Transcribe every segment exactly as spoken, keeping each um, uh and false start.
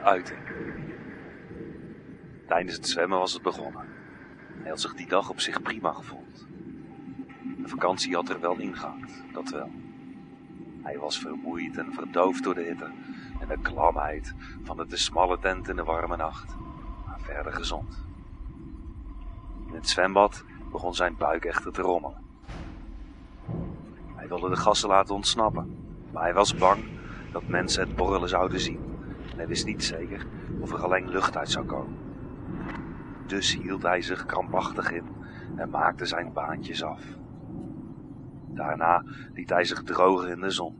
uiting. Tijdens het zwemmen was het begonnen. Hij had zich die dag op zich prima gevoeld. De vakantie had er wel ingehakt, dat wel. Hij was vermoeid en verdoofd door de hitte en de klamheid van de te smalle tent in de warme nacht, maar verder gezond. In het zwembad begon zijn buik echter te rommelen. Hij wilde de gasten laten ontsnappen, maar hij was bang dat mensen het borrelen zouden zien en hij wist niet zeker of er alleen lucht uit zou komen. Dus hield hij zich krampachtig in en maakte zijn baantjes af. Daarna liet hij zich drogen in de zon.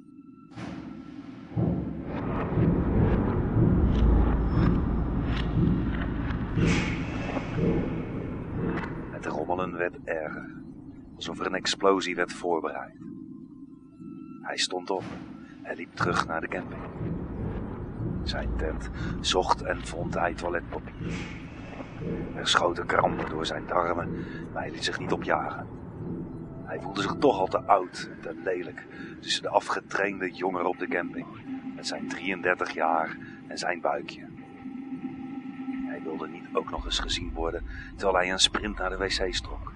Het rommelen werd erger, alsof er een explosie werd voorbereid. Hij stond op en liep terug naar de camping. Zijn tent zocht en vond hij toiletpapier. Er schoten krampen door zijn darmen, maar hij liet zich niet opjagen. Hij voelde zich toch al te oud en te lelijk tussen de afgetrainde jongeren op de camping, met zijn drieëndertig jaar en zijn buikje. Hij wilde niet ook nog eens gezien worden, terwijl hij een sprint naar de wc's trok.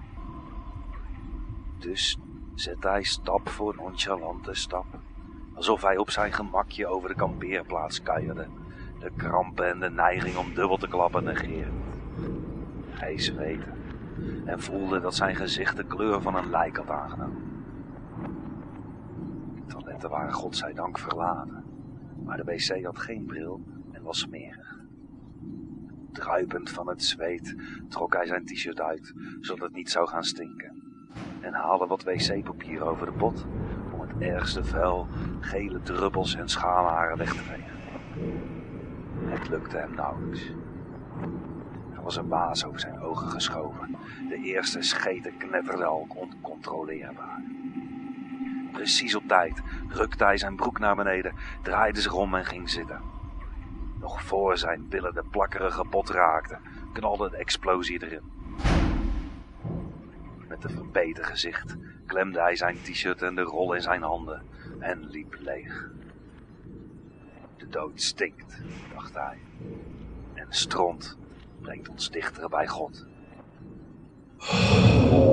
Dus zette hij stap voor nonchalante stap, alsof hij op zijn gemakje over de kampeerplaats kuierde, de krampen en de neiging om dubbel te klappen negerend. Hij zweette en voelde dat zijn gezicht de kleur van een lijk had aangenomen. De toiletten waren godzijdank verlaten, maar de wc had geen bril en was smerig. Druipend van het zweet trok hij zijn t-shirt uit, zodat het niet zou gaan stinken, en haalde wat wc-papier over de pot om het ergste vuil, gele druppels en schamharen weg te vegen. Het lukte hem nauwelijks. Er was een waas over zijn ogen geschoven. De eerste scheten knetterden al oncontroleerbaar. Precies op tijd rukte hij zijn broek naar beneden, draaide zich om en ging zitten. Nog voor zijn billen de plakkerige pot raakten, knalde de explosie erin. Met een verbeten gezicht klemde hij zijn t-shirt en de rol in zijn handen en liep leeg. De dood stinkt, dacht hij, en stront brengt ons dichter bij God.